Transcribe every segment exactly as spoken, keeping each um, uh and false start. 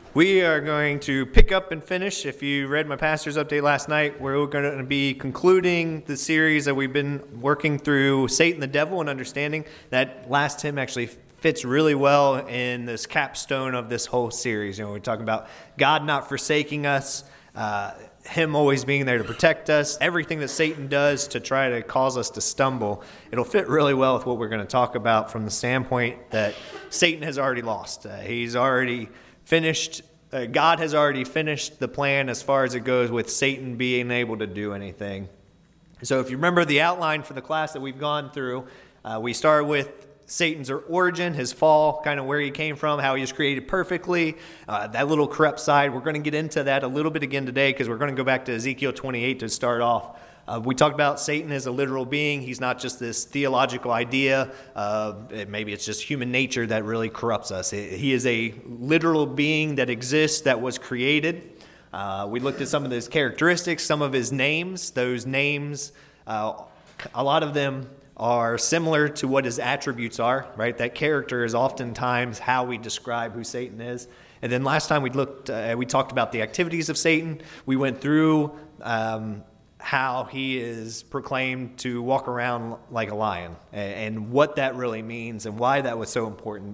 We are going to pick up and finish. If you read my pastor's update last night, we're going to be concluding the series that we've been working through, Satan the Devil, and understanding that last hymn actually fits really well in this capstone of this whole series. You know, we're talking about God not forsaking us, uh, Him always being there to protect us, everything that Satan does to try to cause us to stumble. It'll fit really well with what we're going to talk about from the standpoint that Satan has already lost. Uh, he's already finished. Uh, God has already finished the plan as far as it goes with Satan being able to do anything. So if you remember the outline for the class that we've gone through, uh, we started with Satan's origin, his fall, kind of where he came from, how he was created perfectly, uh, that little corrupt side. We're going to get into that a little bit again today because we're going to go back to Ezekiel twenty-eight to start off. Uh, we talked about Satan as a literal being. He's not just this theological idea. Uh, maybe it's just human nature that really corrupts us. He is a literal being that exists, that was created. Uh, we looked at some of his characteristics, some of his names. Those names, uh, a lot of them are similar to what his attributes are, right? That character is oftentimes how we describe who Satan is. And then last time we looked, uh, we talked about the activities of Satan. We went through um, how he is proclaimed to walk around like a lion and, and what that really means and why that was so important.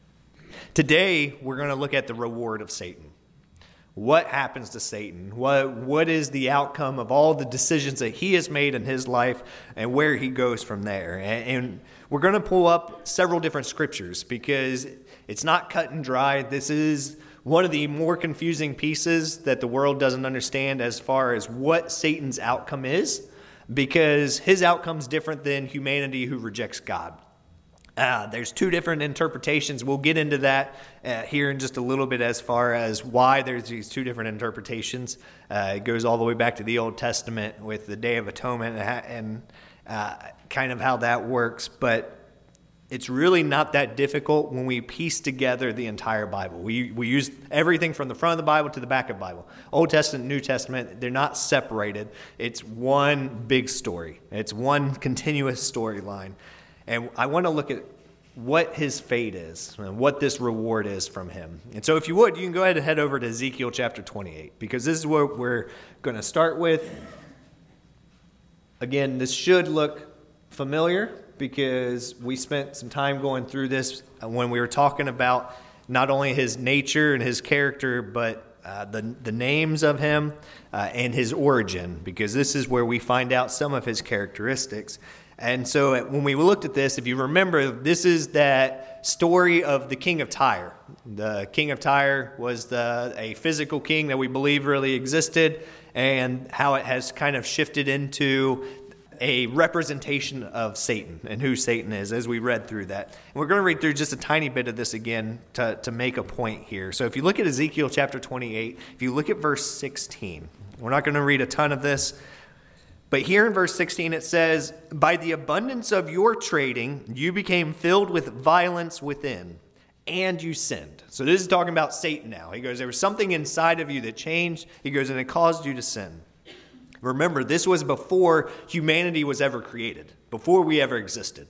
Today, we're going to look at the reward of Satan. What happens to Satan? What What is the outcome of all the decisions that he has made in his life and where he goes from there? And, and we're going to pull up several different scriptures because it's not cut and dry. This is one of the more confusing pieces that the world doesn't understand as far as what Satan's outcome is, because his outcome is different than humanity who rejects God. Uh, there's two different interpretations. We'll get into that uh, here in just a little bit as far as why there's these two different interpretations. Uh, it goes all the way back to the Old Testament with the Day of Atonement and uh, kind of how that works. But it's really not that difficult when we piece together the entire Bible. We we use everything from the front of the Bible to the back of the Bible. Old Testament, New Testament, they're not separated. It's one big story. It's one continuous storyline. And I want to look at what his fate is and what this reward is from him. And so if you would, you can go ahead and head over to Ezekiel chapter twenty-eight, because this is what we're going to start with. Again, this should look familiar because we spent some time going through this when we were talking about not only his nature and his character, but uh, the, the names of him uh, and his origin, because this is where we find out some of his characteristics. And so when we looked at this, if you remember, this is that story of the king of Tyre. The king of Tyre was the, a physical king that we believe really existed, and how it has kind of shifted into a representation of Satan and who Satan is as we read through that. And we're going to read through just a tiny bit of this again to, to make a point here. So if you look at Ezekiel chapter twenty-eight, if you look at verse sixteen, we're not going to read a ton of this. But here in verse sixteen, it says, "By the abundance of your trading, you became filled with violence within, and you sinned." So this is talking about Satan now. He goes, there was something inside of you that changed. He goes, and it caused you to sin. Remember, this was before humanity was ever created, before we ever existed.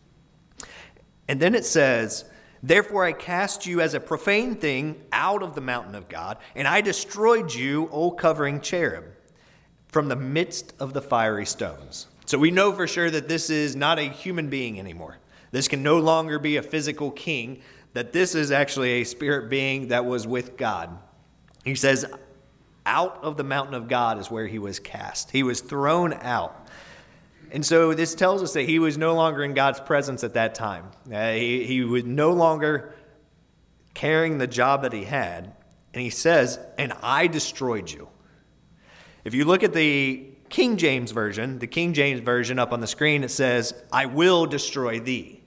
And then it says, "Therefore I cast you as a profane thing out of the mountain of God, and I destroyed you, O covering cherub, from the midst of the fiery stones." So we know for sure that this is not a human being anymore. This can no longer be a physical king, that this is actually a spirit being that was with God. He says, out of the mountain of God is where he was cast. He was thrown out. And so this tells us that he was no longer in God's presence at that time. Uh, he, he was no longer carrying the job that he had. And he says, "And I destroyed you." If you look at the King James Version, the King James Version up on the screen, it says, "I will destroy thee."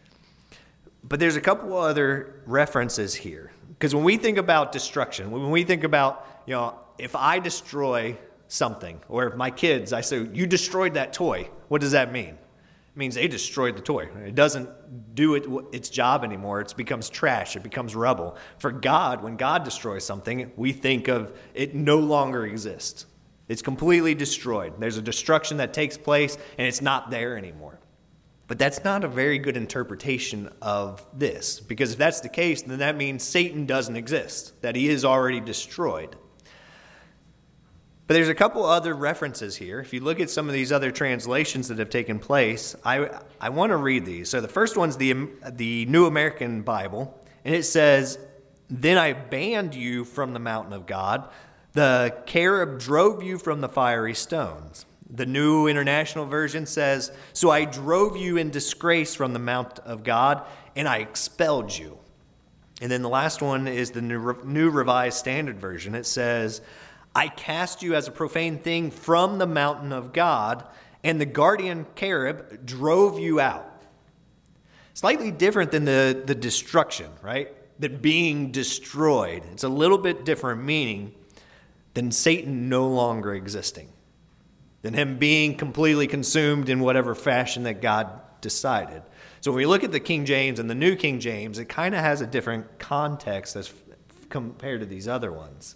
But there's a couple other references here. Because when we think about destruction, when we think about, you know, if I destroy something, or if my kids, I say, "You destroyed that toy," what does that mean? It means they destroyed the toy. It doesn't do it, its job anymore. It becomes trash. It becomes rubble. For God, when God destroys something, we think of it no longer exists. It's completely destroyed. There's a destruction that takes place, and it's not there anymore. But that's not a very good interpretation of this, because if that's the case, then that means Satan doesn't exist, that he is already destroyed. But there's a couple other references here. If you look at some of these other translations that have taken place, I I want to read these. So the first one's the the New American Bible, and it says, "Then I banned you from the mountain of God. The cherub drove you from the fiery stones." The New International Version says, "So I drove you in disgrace from the mount of God, and I expelled you." And then the last one is the New, New Revised Standard Version. It says, "I cast you as a profane thing from the mountain of God, and the guardian cherub drove you out." Slightly different than the, the destruction, right? The being destroyed. It's a little bit different meaning than Satan no longer existing, than him being completely consumed in whatever fashion that God decided. So when we look at the King James and the New King James, it kind of has a different context as compared to these other ones.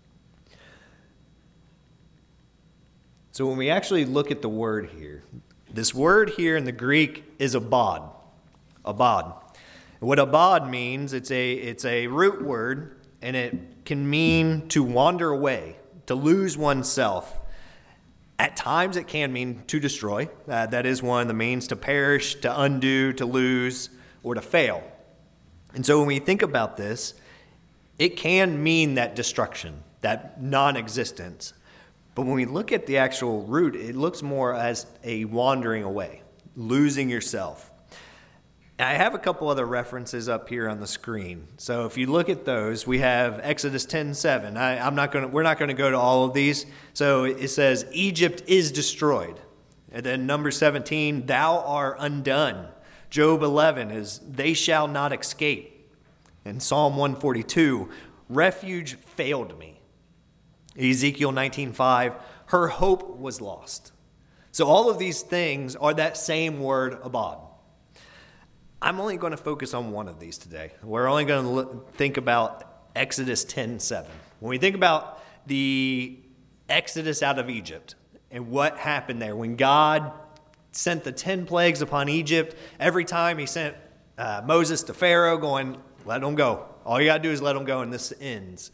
So when we actually look at the word here, this word here in the Greek is abad. Abad. What abad means, it's a it's a root word, and it can mean to wander away, to lose oneself. At times it can mean to destroy. Uh, that is one of the means, to perish, to undo, to lose, or to fail. And so when we think about this, it can mean that destruction, that non-existence. But when we look at the actual root, it looks more as a wandering away, losing yourself. And I have a couple other references up here on the screen. So if you look at those, we have Exodus ten seven. I, I'm not going to, we're not going to go to all of these. So it says, "Egypt is destroyed." And then number seventeen, "Thou art undone." Job eleven is, "They shall not escape." And Psalm one forty-two, "Refuge failed me." Ezekiel nineteen five, "Her hope was lost." So all of these things are that same word, abad. I'm only going to focus on one of these today. We're only going to look, think about Exodus ten seven. When we think about the Exodus out of Egypt and what happened there, when God sent the ten plagues upon Egypt, every time he sent uh, Moses to Pharaoh going, "Let them go. All you got to do is let them go," and this ends.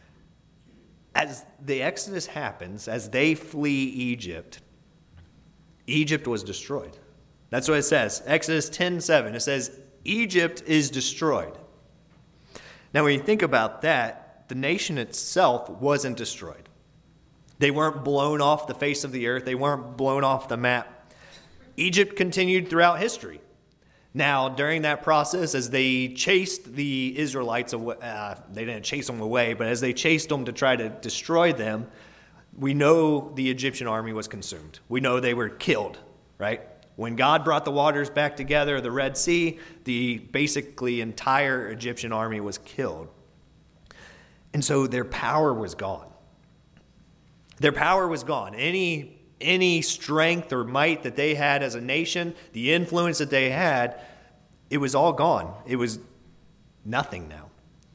As the Exodus happens, as they flee Egypt, Egypt was destroyed. That's what it says. Exodus ten seven. It says, "Egypt is destroyed." Now, when you think about that, the nation itself wasn't destroyed. They weren't blown off the face of the earth. They weren't blown off the map. Egypt continued throughout history. Now, during that process, as they chased the Israelites away, uh, they didn't chase them away, but as they chased them to try to destroy them, we know the Egyptian army was consumed. We know they were killed, right? When God brought the waters back together, the Red Sea, the basically entire Egyptian army was killed. And so their power was gone. Their power was gone. Any Any strength or might that they had as a nation, the influence that they had, it was all gone. It was nothing now.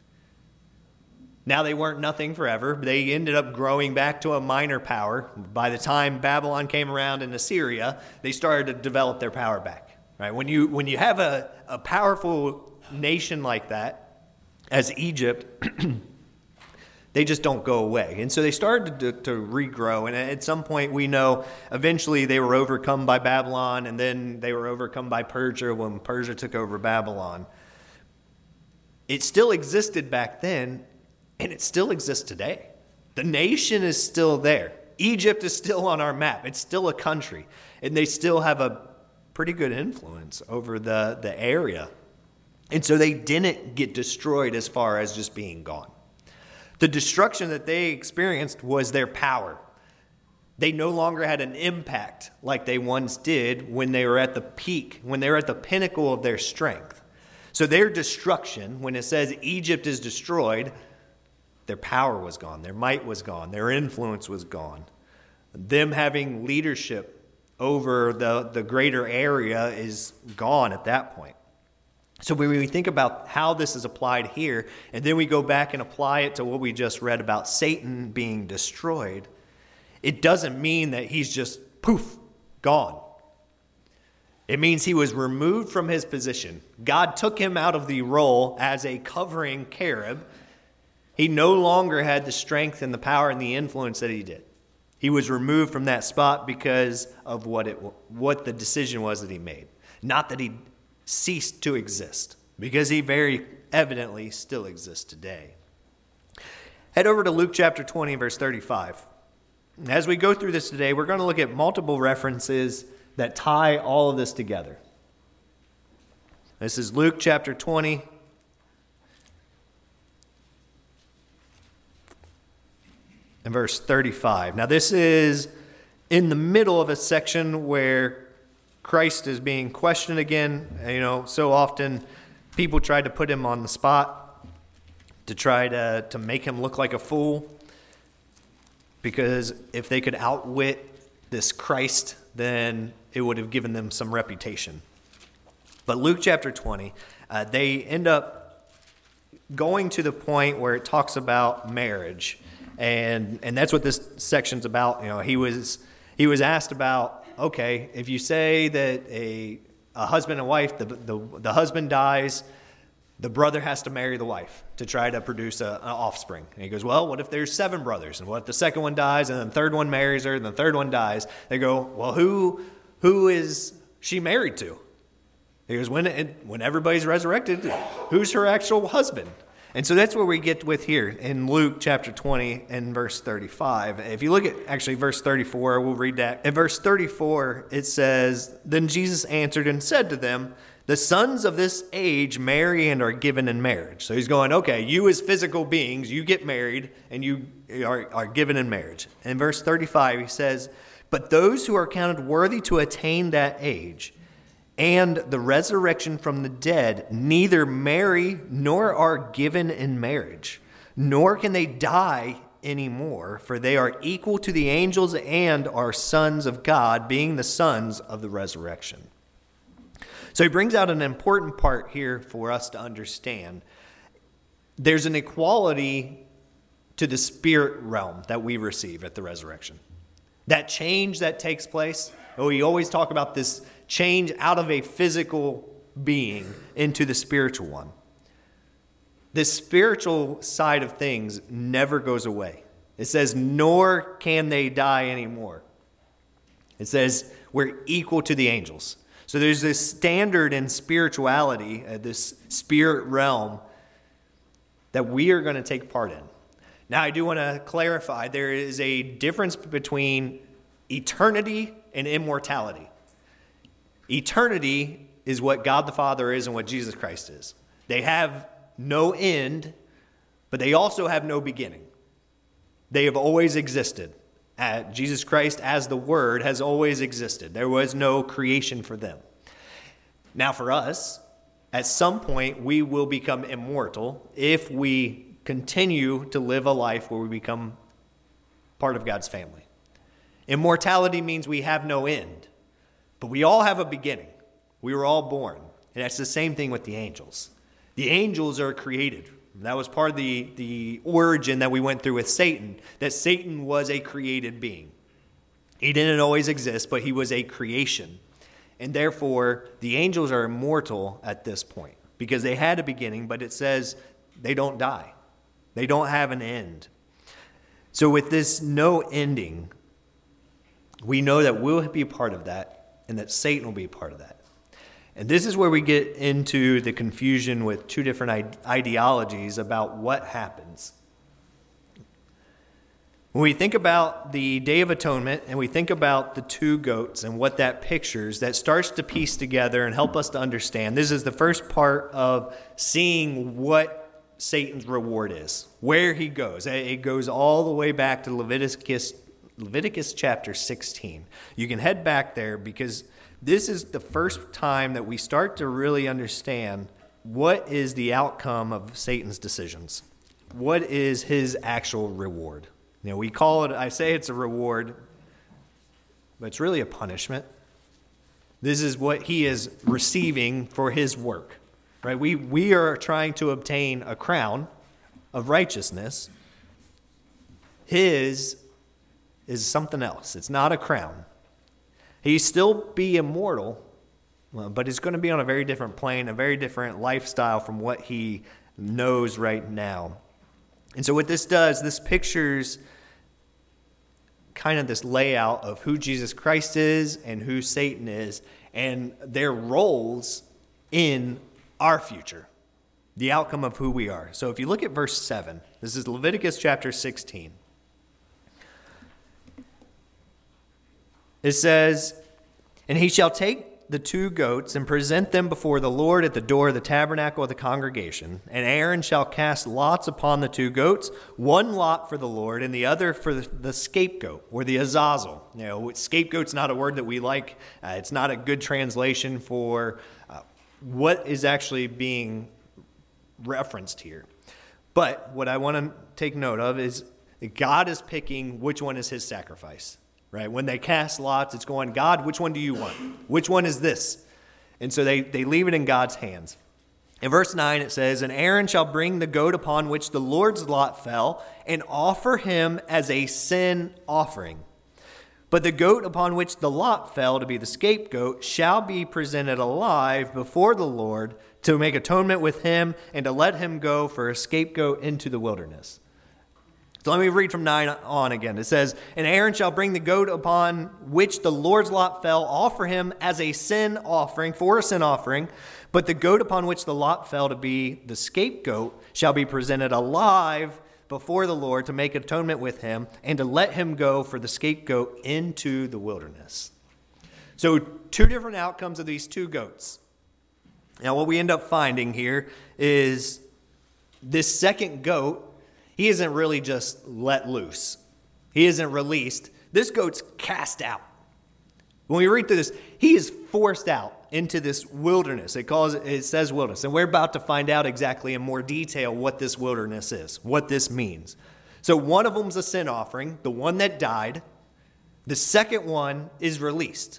Now they weren't nothing forever. They ended up growing back to a minor power. By the time Babylon came around in Assyria, they started to develop their power back. Right? When you when you have a, a powerful nation like that, as Egypt, they just don't go away. And so they started to, to regrow. And at some point, we know eventually they were overcome by Babylon, and then they were overcome by Persia when Persia took over Babylon. It still existed back then, and it still exists today. The nation is still there. Egypt is still on our map. It's still a country, and they still have a pretty good influence over the, the area. And so they didn't get destroyed as far as just being gone. The destruction that they experienced was their power. They no longer had an impact like they once did when they were at the peak, when they were at the pinnacle of their strength. So their destruction, when it says Egypt is destroyed, their power was gone, their might was gone, their influence was gone. Them having leadership over the, the greater area is gone at that point. So when we think about how this is applied here, and then we go back and apply it to what we just read about Satan being destroyed, it doesn't mean that he's just poof, gone. It means he was removed from his position. God took him out of the role as a covering cherub. He no longer had the strength and the power and the influence that he did. He was removed from that spot because of what it what the decision was that he made. Not that he ceased to exist, because he very evidently still exists today. Head over to Luke chapter twenty, verse thirty-five. As we go through this today, we're going to look at multiple references that tie all of this together. This is Luke chapter twenty. And verse thirty-five. Now this is in the middle of a section where Christ is being questioned again. You know, so often people try to put him on the spot to try to, to make him look like a fool. Because if they could outwit this Christ, then it would have given them some reputation. But Luke chapter twenty, uh, they end up going to the point where it talks about marriage. And and that's what this section's about. You know, he was he was asked about, okay, if you say that a a husband and wife, the the, the husband dies, the brother has to marry the wife to try to produce a, an offspring. And he goes, well, what if there's seven brothers? And what if the second one dies and then the third one marries her and the third one dies? They go, well, who who is she married to? He goes, when it, when everybody's resurrected, who's her actual husband? And so that's where we get with here in Luke chapter twenty and verse thirty-five. If you look at actually verse thirty-four, we'll read that. In verse thirty-four, it says, then Jesus answered and said to them, the sons of this age marry and are given in marriage. So he's going, okay, you as physical beings, you get married and you are, are given in marriage. And in verse thirty-five, he says, but those who are counted worthy to attain that age and the resurrection from the dead neither marry nor are given in marriage, nor can they die anymore, for they are equal to the angels and are sons of God, being the sons of the resurrection. So he brings out an important part here for us to understand. There's an equality to the spirit realm that we receive at the resurrection. That change that takes place, we always talk about this change out of a physical being into the spiritual one. The spiritual side of things never goes away. It says, nor can they die anymore. It says, we're equal to the angels. So there's this standard in spirituality, uh, this spirit realm, that we are going to take part in. Now, I do want to clarify, there is a difference between eternity and immortality. Eternity is what God the Father is and what Jesus Christ is. They have no end, but they also have no beginning. They have always existed. Uh, Jesus Christ, as the Word, has always existed. There was no creation for them. Now for us, at some point, we will become immortal if we continue to live a life where we become part of God's family. Immortality means we have no end. But we all have a beginning. We were all born. And that's the same thing with the angels. The angels are created. That was part of the, the origin that we went through with Satan, that Satan was a created being. He didn't always exist, but he was a creation. And therefore, the angels are immortal at this point because they had a beginning, but it says they don't die. They don't have an end. So with this no ending, we know that we'll be a part of that and that Satan will be a part of that. And this is where we get into the confusion with two different ideologies about what happens. When we think about the Day of Atonement and we think about the two goats and what that pictures, that starts to piece together and help us to understand. This is the first part of seeing what Satan's reward is, where he goes. It goes all the way back to Leviticus, Leviticus chapter sixteen. You can head back there because this is the first time that we start to really understand what is the outcome of Satan's decisions. What is his actual reward? You know, we call it, I say it's a reward, but it's really a punishment. This is what he is receiving for his work, right? We, we are trying to obtain a crown of righteousness. His is something else. It's not a crown. He still be immortal, uh, but it's going to be on a very different plane, a very different lifestyle from what he knows right now. And so what this does, this pictures kind of this layout of who Jesus Christ is and who Satan is and their roles in our future, the outcome of who we are. So if you look at verse seven, this is Leviticus chapter sixteen. It says, "And he shall take the two goats and present them before the Lord at the door of the tabernacle of the congregation. And Aaron shall cast lots upon the two goats, one lot for the Lord and the other for the, the scapegoat," or the azazel. You know, scapegoat's not a word that we like. Uh, it's not a good translation for uh, what is actually being referenced here. But what I want to take note of is that God is picking which one is his sacrifice. Right? When they cast lots, it's going, God, which one do you want? Which one is this? And so they, they leave it in God's hands. In verse nine, it says, "And Aaron shall bring the goat upon which the Lord's lot fell and offer him as a sin offering. But the goat upon which the lot fell to be the scapegoat shall be presented alive before the Lord to make atonement with him and to let him go for a scapegoat into the wilderness." So let me read from nine on again. It says, "And Aaron shall bring the goat upon which the Lord's lot fell, offer him as a sin offering, for a sin offering. But the goat upon which the lot fell to be the scapegoat shall be presented alive before the Lord to make atonement with him and to let him go for the scapegoat into the wilderness." So two different outcomes of these two goats. Now what we end up finding here is this second goat, he isn't really just let loose. He isn't released. This goat's cast out. When we read through this, he is forced out into this wilderness. It calls it, it says wilderness. And we're about to find out exactly in more detail what this wilderness is, what this means. So one of them's a sin offering, the one that died. The second one is released.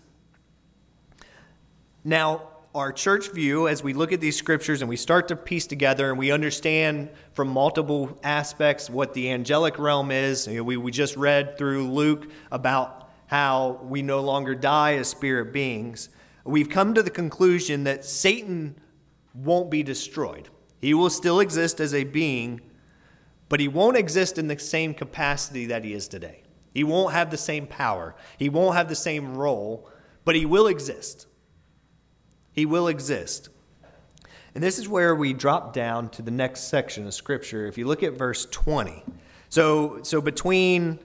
Now, our church view, as we look at these scriptures and we start to piece together and we understand from multiple aspects what the angelic realm is. You know, we, we just read through Luke about how we no longer die as spirit beings. We've come to the conclusion that Satan won't be destroyed. He will still exist as a being, but he won't exist in the same capacity that he is today. He won't have the same power. He won't have the same role, but he will exist. He will exist. And this is where we drop down to the next section of Scripture. If you look at verse twenty. So, so between,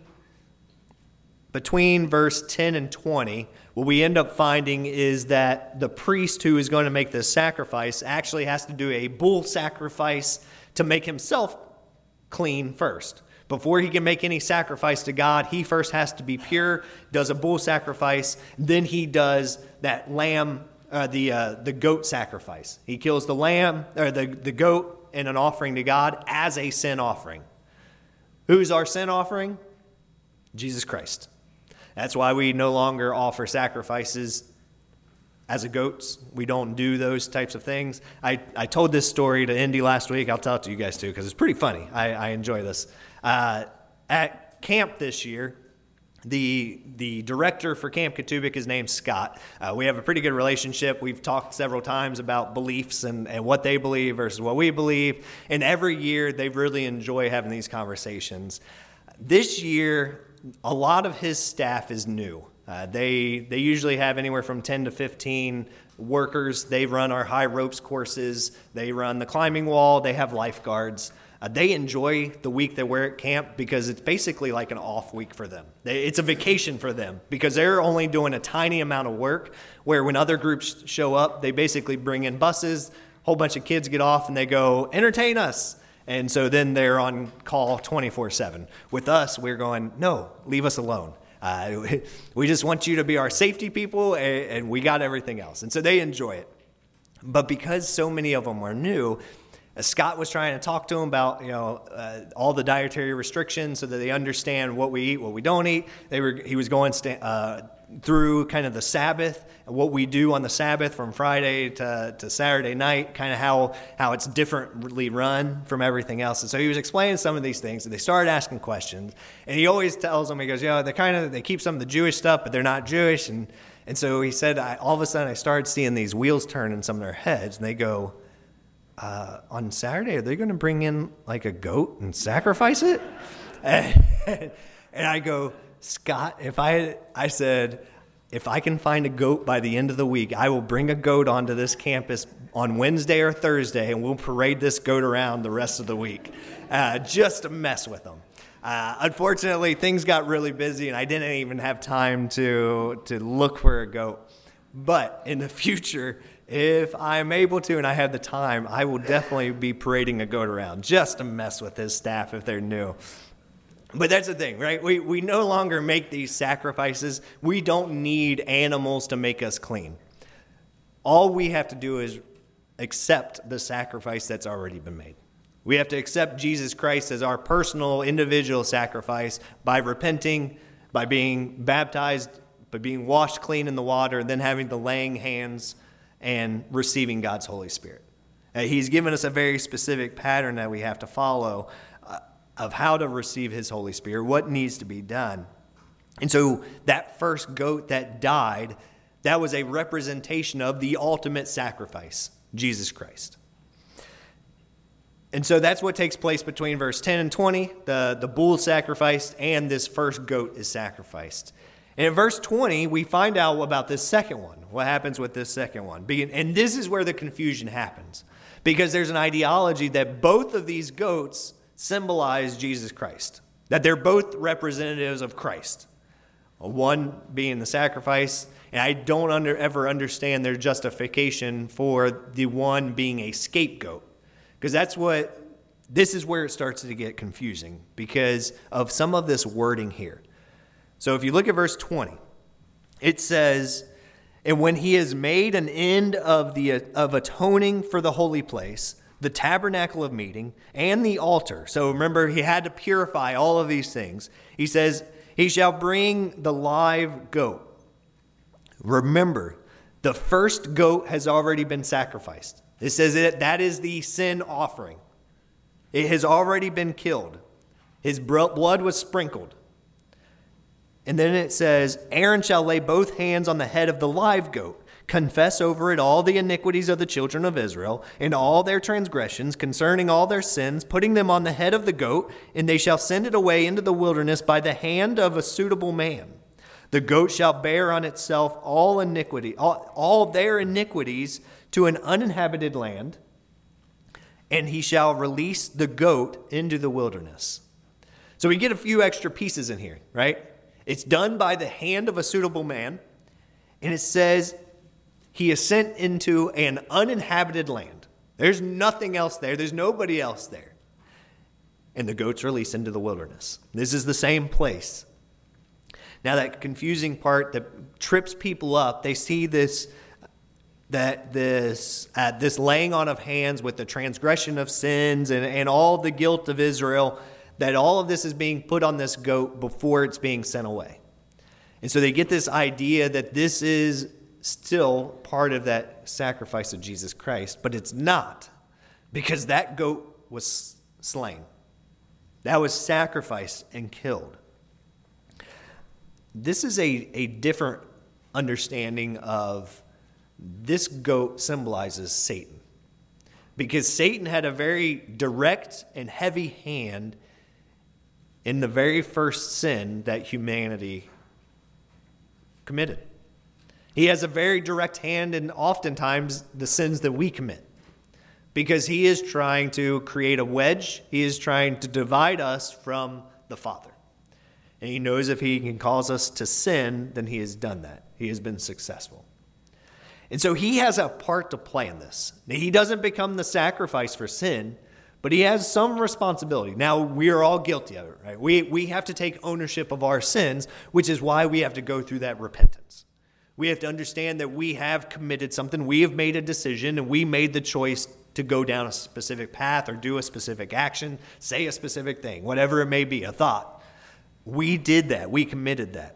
between verse ten and twenty, what we end up finding is that the priest who is going to make this sacrifice actually has to do a bull sacrifice to make himself clean first. Before he can make any sacrifice to God, he first has to be pure, does a bull sacrifice, then he does that lamb Uh, the uh, the goat sacrifice. He kills the lamb or the, the goat in an offering to God as a sin offering. Who's our sin offering? Jesus Christ. That's why we no longer offer sacrifices as a goats. We don't do those types of things. I, I told this story to Indy last week. I'll tell it to you guys too because it's pretty funny. I, I enjoy this. Uh, at camp this year, The the director for Camp Katubik is named Scott. Uh, we have a pretty good relationship. We've talked several times about beliefs and, and what they believe versus what we believe. And every year they really enjoy having these conversations. This year, a lot of his staff is new. Uh, they they usually have anywhere from ten to fifteen workers. They run our high ropes courses. They run the climbing wall. They have lifeguards. Uh, they enjoy the week that we're at camp because it's basically like an off week for them. They, it's a vacation for them because they're only doing a tiny amount of work, where when other groups show up, they basically bring in buses, a whole bunch of kids get off and they go, entertain us. And so then they're on call twenty-four seven. With us, we're going, no, leave us alone. Uh, we just want you to be our safety people, and, and we got everything else. And so they enjoy it. But because so many of them are new, Scott was trying to talk to them about, you know, uh, all the dietary restrictions so that they understand what we eat, what we don't eat. They were he was going st- uh, through kind of the Sabbath, what we do on the Sabbath from Friday to, to Saturday night, kind of how how it's differently run from everything else. And so he was explaining some of these things, and they started asking questions. And he always tells them, he goes, you know, they kind of they keep some of the Jewish stuff, but they're not Jewish. And And so he said, I, all of a sudden I started seeing these wheels turn in some of their heads, and they go, uh, on Saturday, are they going to bring in like a goat and sacrifice it? And, and I go, Scott, if I, I said, if I can find a goat by the end of the week, I will bring a goat onto this campus on Wednesday or Thursday, and we'll parade this goat around the rest of the week, uh, just to mess with them. Uh, unfortunately, things got really busy, and I didn't even have time to to look for a goat. But in the future, if I'm able to and I have the time, I will definitely be parading a goat around just to mess with his staff if they're new. But that's the thing, right? We we no longer make these sacrifices. We don't need animals to make us clean. All we have to do is accept the sacrifice that's already been made. We have to accept Jesus Christ as our personal, individual sacrifice by repenting, by being baptized, by being washed clean in the water, and then having the laying hands and receiving God's Holy Spirit. Uh, he's given us a very specific pattern that we have to follow uh, of how to receive his Holy Spirit, what needs to be done. And so that first goat that died, that was a representation of the ultimate sacrifice, Jesus Christ. And so that's what takes place between verse ten and twenty. The, the bull is sacrificed and this first goat is sacrificed. And in verse twenty, we find out about this second one. What happens with this second one? And this is where the confusion happens. Because there's an ideology that both of these goats symbolize Jesus Christ. That they're both representatives of Christ. One being the sacrifice. And I don't under, ever understand their justification for the one being a scapegoat. Because that's what, this is where it starts to get confusing because of some of this wording here. So if you look at verse twenty, it says, and when he has made an end of the of atoning for the holy place, the tabernacle of meeting, and the altar. So remember, he had to purify all of these things. He says, he shall bring the live goat. Remember, the first goat has already been sacrificed. It says that that is the sin offering. It has already been killed. His blood was sprinkled. And then it says, Aaron shall lay both hands on the head of the live goat, confess over it all the iniquities of the children of Israel, and all their transgressions concerning all their sins, putting them on the head of the goat, and they shall send it away into the wilderness by the hand of a suitable man. The goat shall bear on itself all iniquity, all, all their iniquities to an uninhabited land, and he shall release the goat into the wilderness. So we get a few extra pieces in here, right? It's done by the hand of a suitable man, and it says he is sent into an uninhabited land. There's nothing else there. There's nobody else there. And the goat's released into the wilderness. This is the same place. Now that confusing part that trips people up, they see this that this uh, this laying on of hands with the transgression of sins and, and all the guilt of Israel, that all of this is being put on this goat before it's being sent away. And so they get this idea that this is still part of that sacrifice of Jesus Christ, but it's not, because that goat was slain. That was sacrificed and killed. This is a, a different understanding of this goat symbolizes Satan, because Satan had a very direct and heavy hand in the very first sin that humanity committed. He has a very direct hand in oftentimes the sins that we commit, because he is trying to create a wedge. He is trying to divide us from the Father. And he knows if he can cause us to sin, then he has done that. He has been successful. And so he has a part to play in this. Now, he doesn't become the sacrifice for sin, but he has some responsibility. Now, we are all guilty of it, right? We, we have to take ownership of our sins, which is why we have to go through that repentance. We have to understand that we have committed something. We have made a decision, and we made the choice to go down a specific path or do a specific action, say a specific thing, whatever it may be, a thought. We did that. We committed that.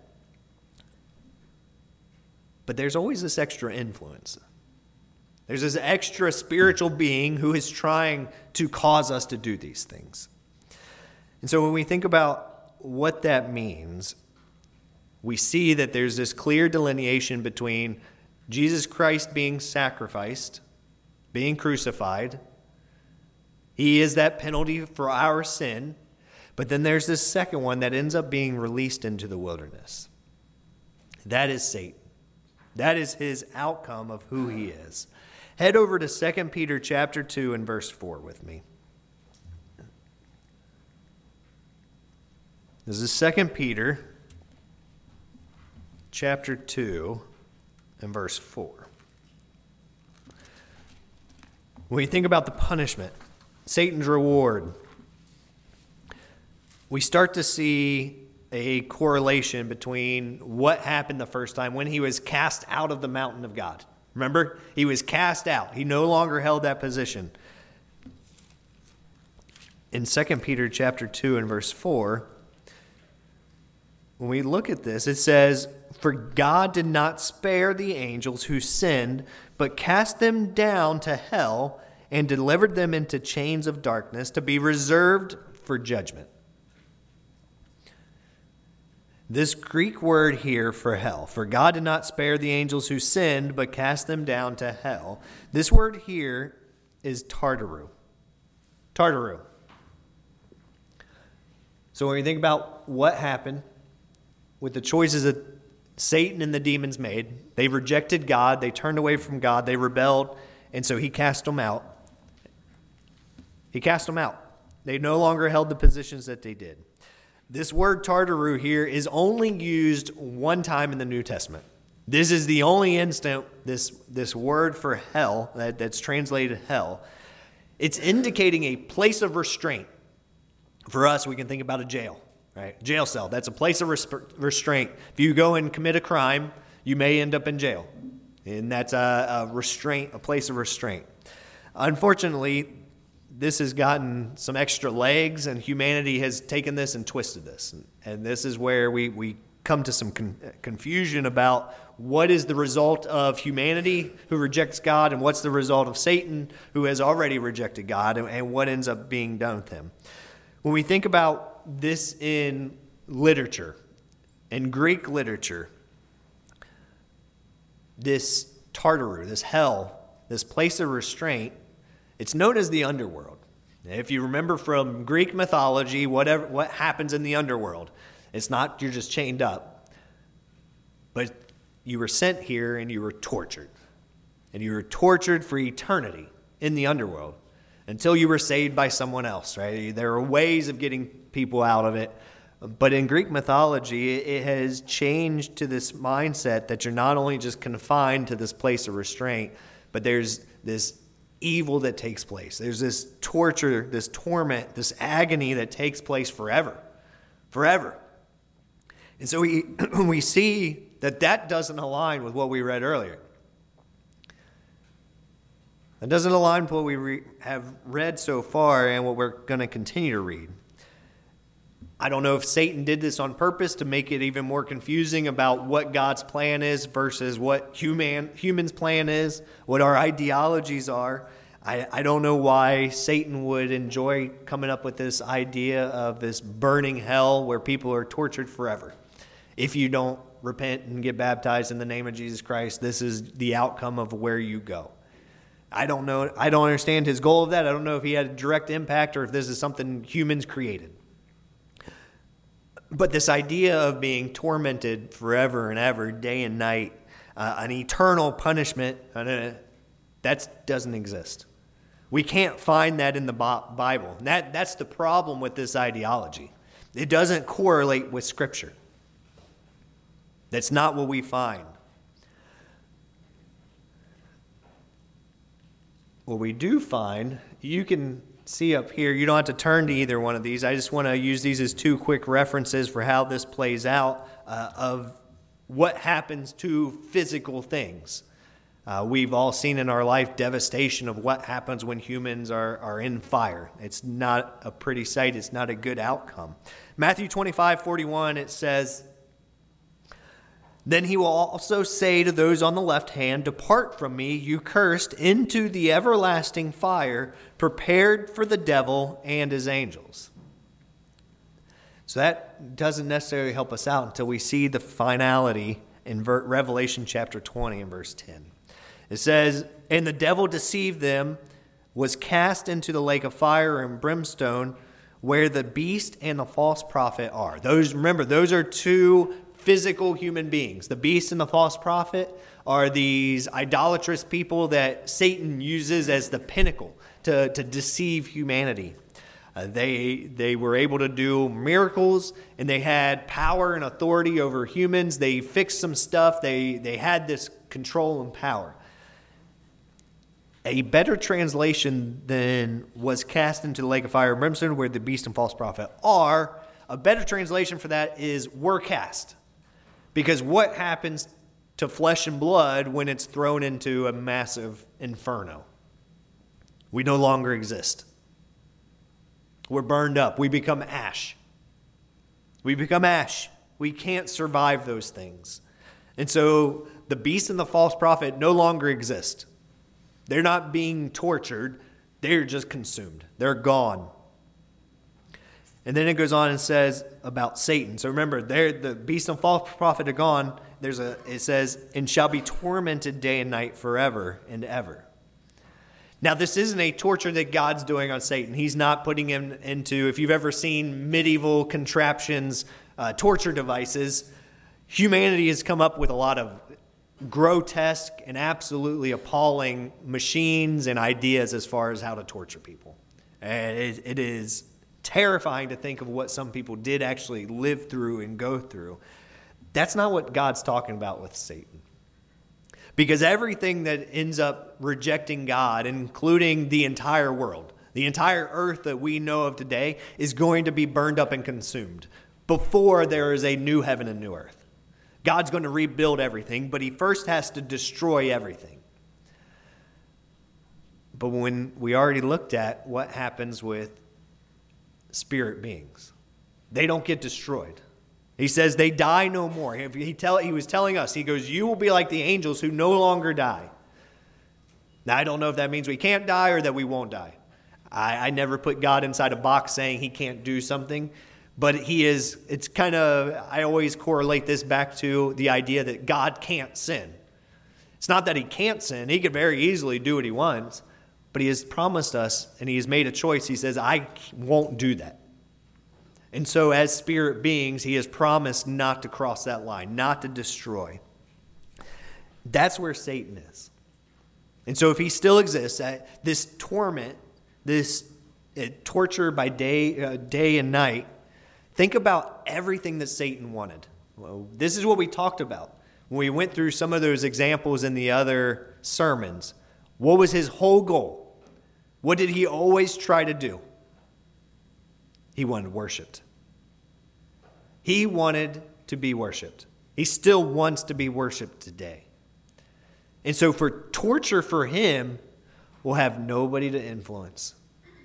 But there's always this extra influence. There's this extra spiritual being who is trying to cause us to do these things. And so when we think about what that means, we see that there's this clear delineation between Jesus Christ being sacrificed, being crucified. He is that penalty for our sin. But then there's this second one that ends up being released into the wilderness. That is Satan. That is his outcome of who he is. Head over to Second Peter chapter two and verse four with me. This is Second Peter chapter two and verse four. When you think about the punishment, Satan's reward, we start to see a correlation between what happened the first time when he was cast out of the mountain of God. Remember, he was cast out. He no longer held that position. In Second Peter chapter two and verse four, when we look at this, it says, "For God did not spare the angels who sinned, but cast them down to hell and delivered them into chains of darkness to be reserved for judgment." This Greek word here for hell, "for God did not spare the angels who sinned, but cast them down to hell." This word here is tartaru. Tartaru. So when you think about what happened with the choices that Satan and the demons made, they rejected God, they turned away from God, they rebelled, and so he cast them out. He cast them out. They no longer held the positions that they did. This word tartaru here is only used one time in the New Testament. This is the only instant this, this word for hell, that, that's translated hell, it's indicating a place of restraint. For us, we can think about a jail, right? Jail cell, that's a place of resp- restraint. If you go and commit a crime, you may end up in jail. And that's a, a restraint, a place of restraint. Unfortunately, this has gotten some extra legs, and humanity has taken this and twisted this. And, and this is where we, we come to some con- confusion about what is the result of humanity who rejects God and what's the result of Satan who has already rejected God, and, and what ends up being done with him. When we think about this in literature, in Greek literature, this tartaru, this hell, this place of restraint, it's known as the underworld. If you remember from Greek mythology, whatever what happens in the underworld, it's not you're just chained up, but you were sent here and you were tortured. And you were tortured for eternity in the underworld until you were saved by someone else, right? There are ways of getting people out of it. But in Greek mythology, it has changed to this mindset that you're not only just confined to this place of restraint, but there's this evil that takes place. There's this torture, this torment, this agony that takes place forever, forever. And so we we see that that doesn't align with what we read earlier. It doesn't align with what we re- have read so far and what we're going to continue to read. I don't know if Satan did this on purpose to make it even more confusing about what God's plan is versus what human humans' plan is, what our ideologies are. I, I don't know why Satan would enjoy coming up with this idea of this burning hell where people are tortured forever. If you don't repent and get baptized in the name of Jesus Christ, this is the outcome of where you go. I don't know. I don't understand his goal of that. I don't know if he had a direct impact or if this is something humans created. But this idea of being tormented forever and ever, day and night, uh, an eternal punishment, uh, that doesn't exist. We can't find that in the Bible. That, that's the problem with this ideology. It doesn't correlate with Scripture. That's not what we find. What we do find, you can see up here, you don't have to turn to either one of these. I just want to use these as two quick references for how this plays out uh, of what happens to physical things. Uh, we've all seen in our life devastation of what happens when humans are, are in fire. It's not a pretty sight. It's not a good outcome. Matthew twenty-five forty-one, it says, "Then he will also say to those on the left hand, 'Depart from me, you cursed, into the everlasting fire, prepared for the devil and his angels.'" So that doesn't necessarily help us out until we see the finality in Revelation chapter twenty and verse ten. It says, "And the devil deceived them, was cast into the lake of fire and brimstone, where the beast and the false prophet are." Those, remember, those are two physical human beings. The beast and the false prophet are these idolatrous people that Satan uses as the pinnacle to, to deceive humanity. Uh, they they were able to do miracles, and they had power and authority over humans. They fixed some stuff. They they had this control and power. A better translation than "was cast into the lake of fire and brimstone, where the beast and false prophet are," a better translation for that is "were cast." Because what happens to flesh and blood when it's thrown into a massive inferno? We no longer exist. We're burned up. We become ash. We become ash. We can't survive those things. And so the beast and the false prophet no longer exist. They're not being tortured. They're just consumed. They're gone. And then it goes on and says about Satan. So remember, there the beast and false prophet are gone. There's a it says, "and shall be tormented day and night forever and ever." Now, this isn't a torture that God's doing on Satan. He's not putting him into, if you've ever seen medieval contraptions, uh, torture devices, humanity has come up with a lot of grotesque and absolutely appalling machines and ideas as far as how to torture people. And it, it is terrifying to think of what some people did actually live through and go through. That's not what God's talking about with Satan. Because everything that ends up rejecting God, including the entire world, the entire earth that we know of today, is going to be burned up and consumed before there is a new heaven and new earth. God's going to rebuild everything, but he first has to destroy everything. But when we already looked at what happens with spirit beings, they don't get destroyed. He says they die no more. He, tell, he was telling us, he goes, "You will be like the angels who no longer die." Now, I don't know if that means we can't die or that we won't die. I, I never put God inside a box saying he can't do something. But he is, it's kind of, I always correlate this back to the idea that God can't sin. It's not that he can't sin. He could very easily do what he wants. But he has promised us, and he has made a choice. He says, "I won't do that." And so as spirit beings, he has promised not to cross that line, not to destroy. That's where Satan is. And so if he still exists, uh, this torment, this uh, torture by day, uh, day and night, think about everything that Satan wanted. Well, this is what we talked about when we went through some of those examples in the other sermons. What was his whole goal? What did he always try to do? He wanted worshiped. He wanted to be worshiped. He still wants to be worshiped today. And so for torture for him will have nobody to influence.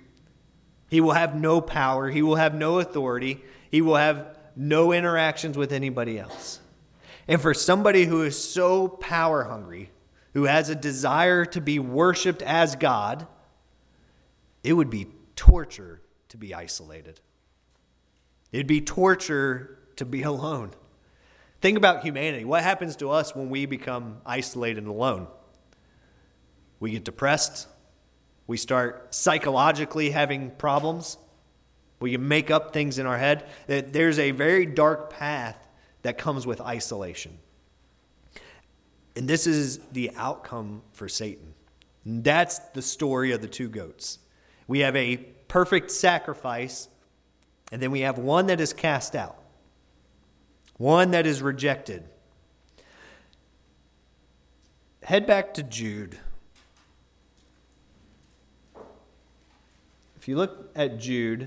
He will have no power. He will have no authority. He will have no interactions with anybody else. And for somebody who is so power hungry, who has a desire to be worshiped as God, it would be torture to be isolated. It'd be torture to be alone. Think about humanity. What happens to us when we become isolated and alone? We get depressed. We start psychologically having problems. We can make up things in our head. There's a very dark path that comes with isolation. And this is the outcome for Satan. And that's the story of the two goats. We have a perfect sacrifice, and then we have one that is cast out, one that is rejected. Head back to Jude. If you look at Jude,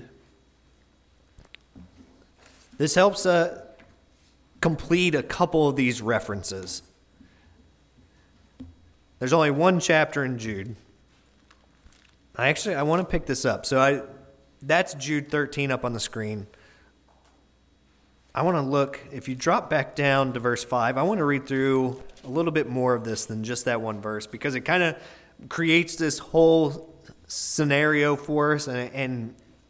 this helps uh, complete a couple of these references. There's only one chapter in Jude. I actually, I want to pick this up. So I, that's Jude thirteen up on the screen. I want to look, if you drop back down to verse five, I want to read through a little bit more of this than just that one verse, because it kind of creates this whole scenario for us and, and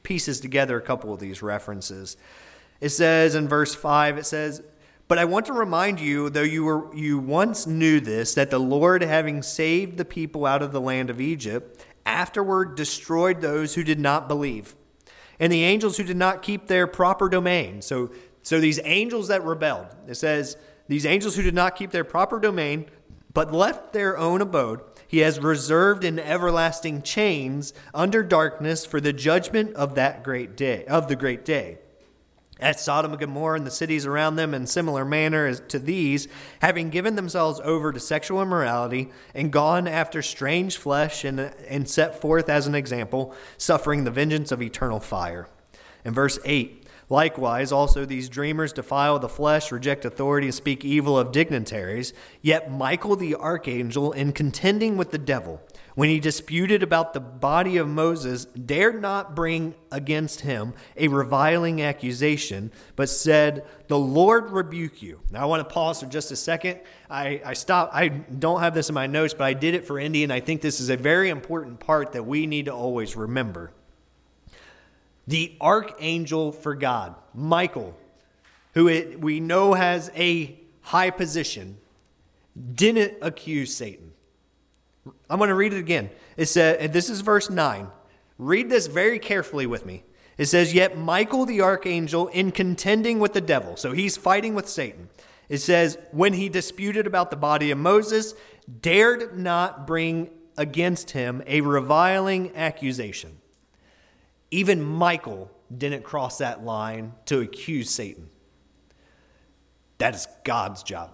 pieces together a couple of these references. It says in verse five, it says, "But I want to remind you, though you were you once knew this, that the Lord, having saved the people out of the land of Egypt, afterward destroyed those who did not believe, and the angels who did not keep their proper domain." So, so these angels that rebelled, it says, these angels who did not keep their proper domain, but left their own abode, he has reserved in everlasting chains under darkness for the judgment of that great day, of the great day. At Sodom and Gomorrah and the cities around them in similar manner as to these, having given themselves over to sexual immorality and gone after strange flesh and, and set forth as an example, suffering the vengeance of eternal fire. In verse eight, likewise also these dreamers defile the flesh, reject authority, and speak evil of dignitaries. Yet Michael the archangel, in contending with the devil, when he disputed about the body of Moses, dared not bring against him a reviling accusation, but said, "The Lord rebuke you." Now I want to pause for just a second. I, I stopped. I don't have this in my notes, but I did it for Indy, and I think this is a very important part that we need to always remember. The archangel for God, Michael, who it, we know has a high position, didn't accuse Satan. I'm going to read it again. It says, and this is verse nine. Read this very carefully with me. It says, "Yet Michael the archangel, in contending with the devil," so he's fighting with Satan. It says, "when he disputed about the body of Moses, dared not bring against him a reviling accusation." Even Michael didn't cross that line to accuse Satan. That is God's job.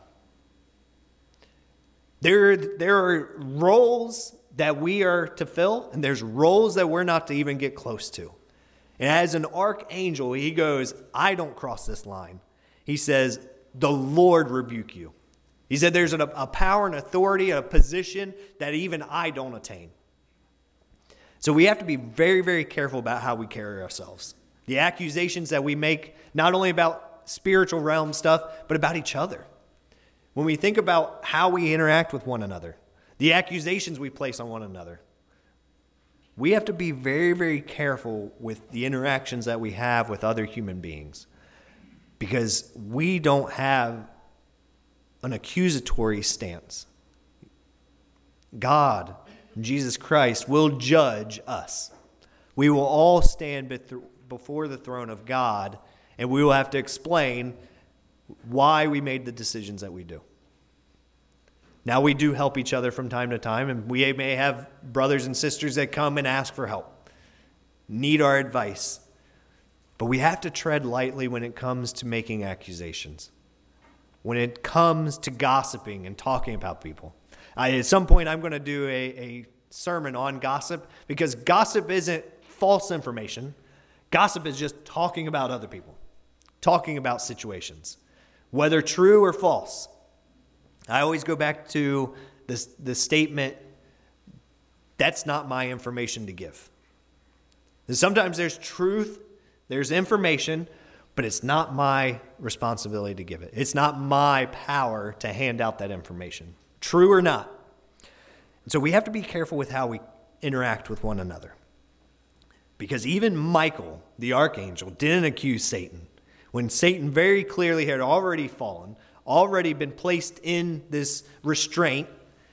There, there are roles that we are to fill, and there's roles that we're not to even get close to. And as an archangel, he goes, "I don't cross this line." He says, "The Lord rebuke you." He said there's a, a power and authority, a position that even I don't attain. So we have to be very, very careful about how we carry ourselves. The accusations that we make, not only about spiritual realm stuff, but about each other. When we think about how we interact with one another, the accusations we place on one another, we have to be very, very careful with the interactions that we have with other human beings, because we don't have an accusatory stance. God, Jesus Christ, will judge us. We will all stand before the throne of God, and we will have to explain why we made the decisions that we do. Now, we do help each other from time to time, and we may have brothers and sisters that come and ask for help, need our advice. But we have to tread lightly when it comes to making accusations, when it comes to gossiping and talking about people. I, at some point, I'm going to do a, a sermon on gossip, because gossip isn't false information. Gossip is just talking about other people, talking about situations, whether true or false. I always go back to this, the statement, that's not my information to give. And sometimes there's truth, there's information, but it's not my responsibility to give it. It's not my power to hand out that information, true or not. And so we have to be careful with how we interact with one another. Because even Michael, the archangel, didn't accuse Satan, when Satan very clearly had already fallen, already been placed in this restraint,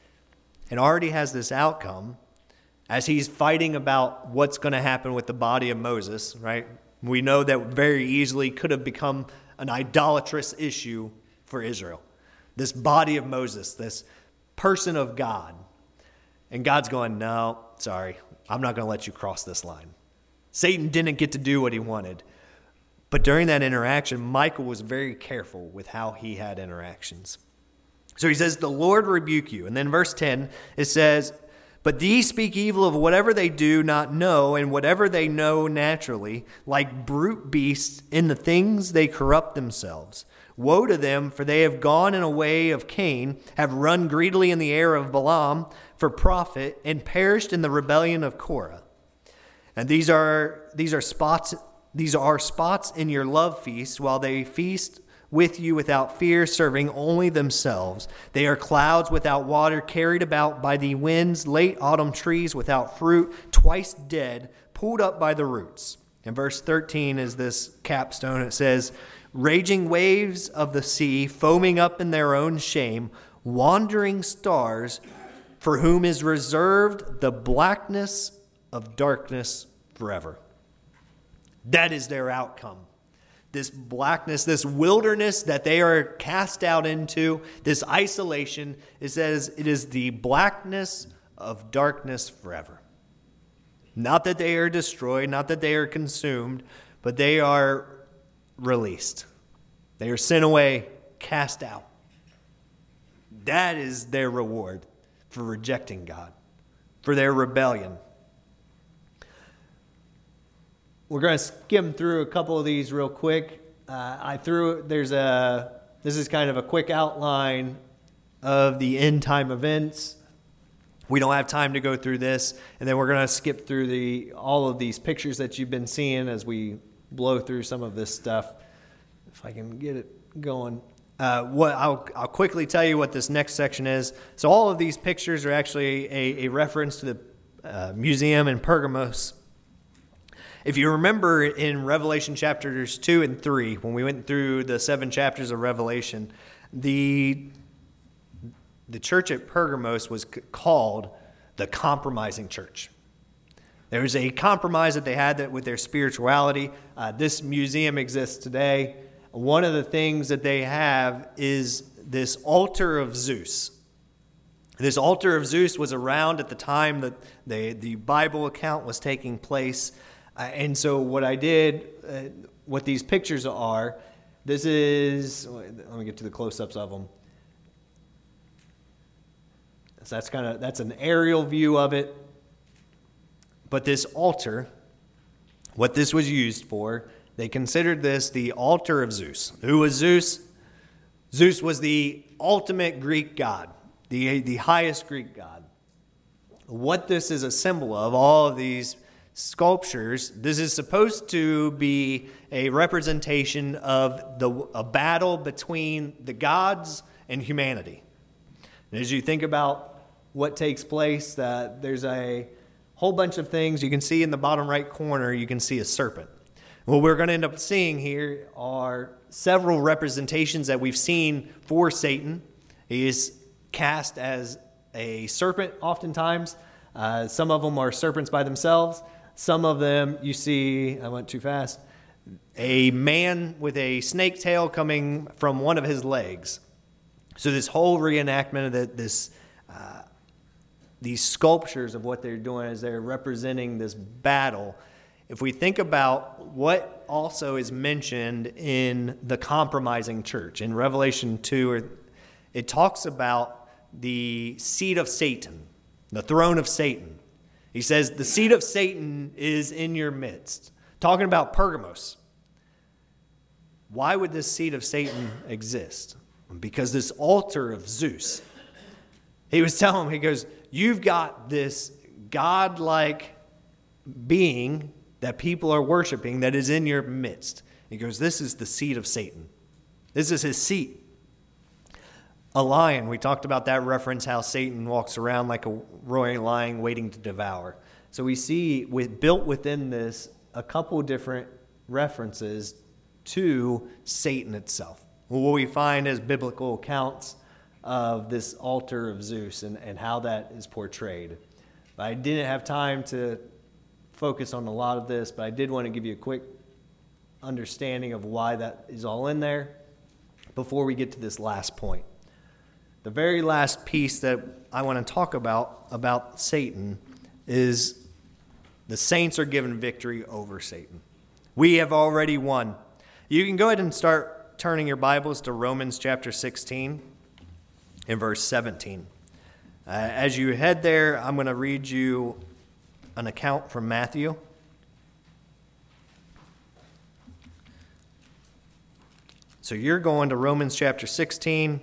and already has this outcome as he's fighting about what's going to happen with the body of Moses, right? We know that very easily could have become an idolatrous issue for Israel. This body of Moses, this person of God. And God's going, "No, sorry, I'm not going to let you cross this line." Satan didn't get to do what he wanted. But during that interaction, Michael was very careful with how he had interactions. So he says, "The Lord rebuke you." And then verse ten, it says, "But these speak evil of whatever they do not know, and whatever they know naturally, like brute beasts in the things they corrupt themselves. Woe to them, for they have gone in a way of Cain, have run greedily in the air of Balaam for profit, and perished in the rebellion of Korah. And these are these are spots these are spots in your love feast, while they feast with you without fear, serving only themselves. They are clouds without water, carried about by the winds, late autumn trees without fruit, twice dead, pulled up by the roots." And verse thirteen is this capstone. It says, raging waves of the sea, foaming up in their own shame, wandering stars, for whom is reserved the blackness of darkness forever. That is their outcome. This blackness, this wilderness that they are cast out into, this isolation, it says it is the blackness of darkness forever. Not that they are destroyed, not that they are consumed, but they are released. They are sent away, cast out. That is their reward for rejecting God, for their rebellion. We're going to skim through a couple of these real quick. Uh, I threw, there's a, this is kind of a quick outline of the end time events. We don't have time to go through this. And then we're going to skip through the all of these pictures that you've been seeing as we blow through some of this stuff. If I can get it going. Uh, what I'll, I'll quickly tell you what this next section is. So all of these pictures are actually a, a reference to the uh, museum in Pergamos. If you remember in Revelation chapters two and three, when we went through the seven chapters of Revelation, the, the church at Pergamos was c- called the compromising church. There was a compromise that they had that with their spirituality. Uh, this museum exists today. One of the things that they have is this altar of Zeus. This altar of Zeus was around at the time that the, the Bible account was taking place. Uh, and so what I did, uh, what these pictures are, this is, let me get to the close-ups of them. So that's kind of, that's an aerial view of it. But this altar, what this was used for, they considered this the altar of Zeus. Who was Zeus? Zeus was the ultimate Greek god, the, the highest Greek god. What this is a symbol of, all of these sculptures, this is supposed to be a representation of the a battle between the gods and humanity. And as you think about what takes place, uh, there's a whole bunch of things. You can see in the bottom right corner, you can see a serpent. What we're going to end up seeing here are several representations that we've seen for Satan. He is cast as a serpent oftentimes. Uh, some of them are serpents by themselves. Some of them you see, I went too fast, a man with a snake tail coming from one of his legs. So this whole reenactment of the, this, uh, these sculptures of what they're doing is they're representing this battle. If we think about what also is mentioned in the compromising church, in Revelation two, it talks about the seat of Satan, the throne of Satan. He says, the seat of Satan is in your midst. Talking about Pergamos. Why would this seat of Satan exist? Because this altar of Zeus. He was telling him, he goes, you've got this godlike being that people are worshiping that is in your midst. He goes, this is the seat of Satan. This is his seat. A lion, we talked about that reference, how Satan walks around like a roaring lion waiting to devour. So we see with built within this a couple different references to Satan itself. What we find as biblical accounts of this altar of Zeus and, and how that is portrayed. But I didn't have time to focus on a lot of this, but I did want to give you a quick understanding of why that is all in there before we get to this last point. The very last piece that I want to talk about, about Satan, is the saints are given victory over Satan. We have already won. You can go ahead and start turning your Bibles to Romans chapter sixteen and verse seventeen. Uh, as you head there, I'm going to read you an account from Matthew. So you're going to Romans chapter sixteen.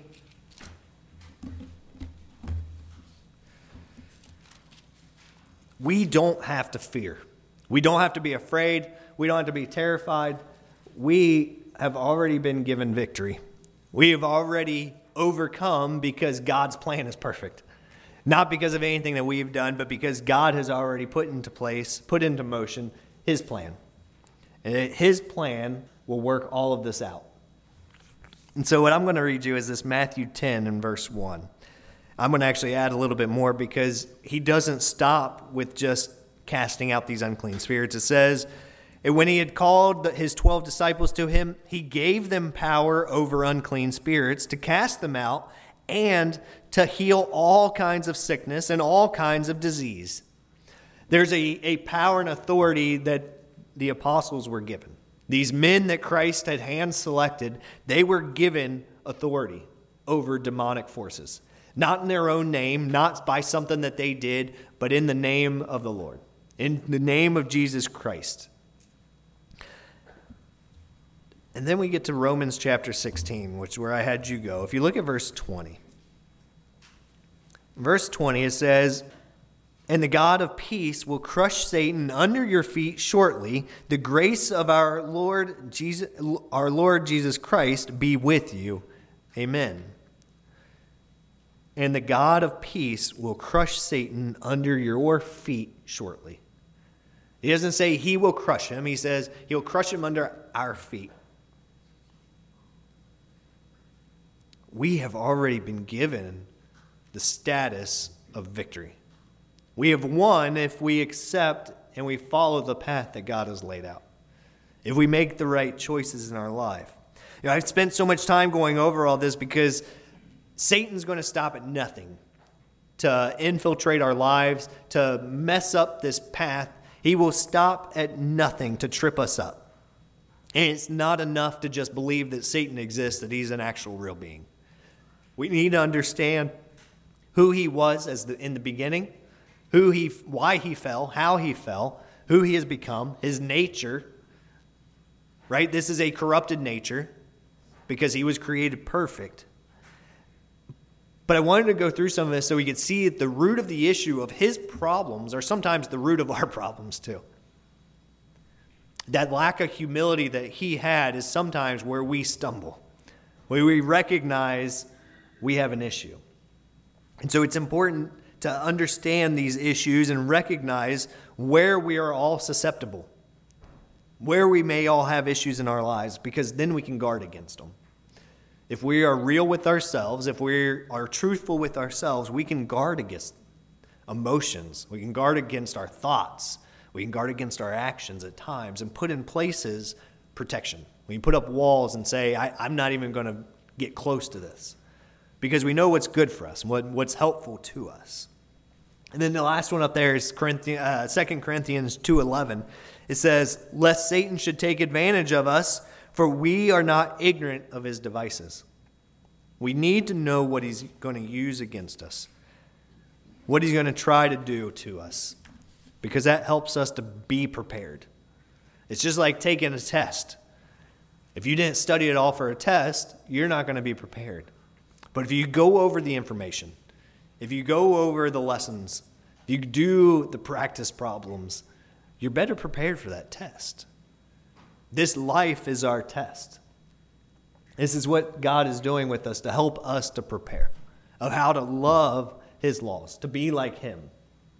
We don't have to fear. We don't have to be afraid. We don't have to be terrified. We have already been given victory. We have already overcome because God's plan is perfect. Not because of anything that we've done, but because God has already put into place, put into motion his plan. And his plan will work all of this out. And so what I'm going to read you is this Matthew ten and verse one. I'm going to actually add a little bit more because he doesn't stop with just casting out these unclean spirits. It says, and when he had called his twelve disciples to him, he gave them power over unclean spirits to cast them out and to heal all kinds of sickness and all kinds of disease. There's a, a power and authority that the apostles were given. These men that Christ had hand-selected, they were given authority over demonic forces. Not in their own name, not by something that they did, but in the name of the Lord, in the name of Jesus Christ. And then we get to Romans chapter sixteen, which is where I had you go. If you look at verse twenty. Verse twenty, it says, and the God of peace will crush Satan under your feet shortly. The grace of our Lord Jesus, our Lord Jesus Christ be with you. Amen. And the God of peace will crush Satan under your feet shortly. He doesn't say he will crush him. He says he'll crush him under our feet. We have already been given the status of victory. We have won if we accept and we follow the path that God has laid out. If we make the right choices in our life. You know, I've spent so much time going over all this because Satan's going to stop at nothing to infiltrate our lives, to mess up this path. He will stop at nothing to trip us up. And it's not enough to just believe that Satan exists, that he's an actual real being. We need to understand who he was as the, in the beginning, who he, why he fell, how he fell, who he has become, his nature, right? This is a corrupted nature because he was created perfect. But I wanted to go through some of this so we could see at the root of the issue of his problems are sometimes the root of our problems too. That lack of humility that he had is sometimes where we stumble, where we recognize we have an issue. And so it's important to understand these issues and recognize where we are all susceptible, where we may all have issues in our lives, because then we can guard against them. If we are real with ourselves, if we are truthful with ourselves, we can guard against emotions. We can guard against our thoughts. We can guard against our actions at times and put in places protection. We can put up walls and say, I, I'm not even going to get close to this. Because we know what's good for us, what, what's helpful to us. And then the last one up there is Corinthians, uh, Second Corinthians two eleven. It says, lest Satan should take advantage of us, for we are not ignorant of his devices. We need to know what he's going to use against us, what he's going to try to do to us, because that helps us to be prepared. It's just like taking a test. If you didn't study at all for a test, you're not going to be prepared. But if you go over the information, if you go over the lessons, if you do the practice problems, you're better prepared for that test. This life is our test. This is what God is doing with us to help us to prepare of how to love his laws, to be like him.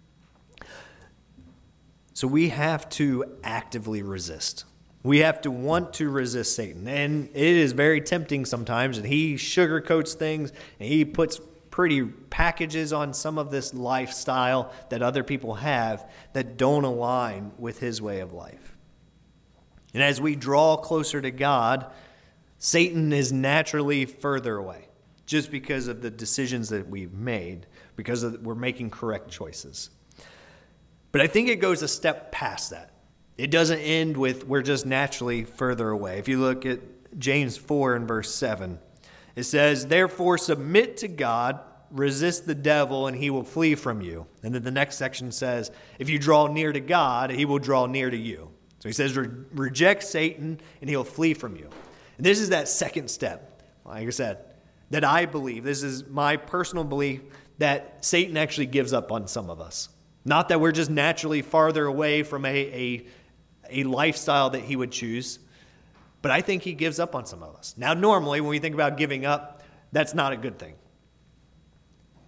So we have to actively resist. We have to want to resist Satan. And it is very tempting sometimes, and he sugarcoats things, and he puts pretty packages on some of this lifestyle that other people have that don't align with his way of life. And as we draw closer to God, Satan is naturally further away just because of the decisions that we've made, because of, we're making correct choices. But I think it goes a step past that. It doesn't end with we're just naturally further away. If you look at James four and verse seven, it says, therefore submit to God, resist the devil, and he will flee from you. And then the next section says, if you draw near to God, he will draw near to you. So he says, Re- reject Satan, and he'll flee from you. And this is that second step, like I said, that I believe. This is my personal belief that Satan actually gives up on some of us. Not that we're just naturally farther away from a, a, a lifestyle that he would choose, but I think he gives up on some of us. Now, normally, when we think about giving up, that's not a good thing.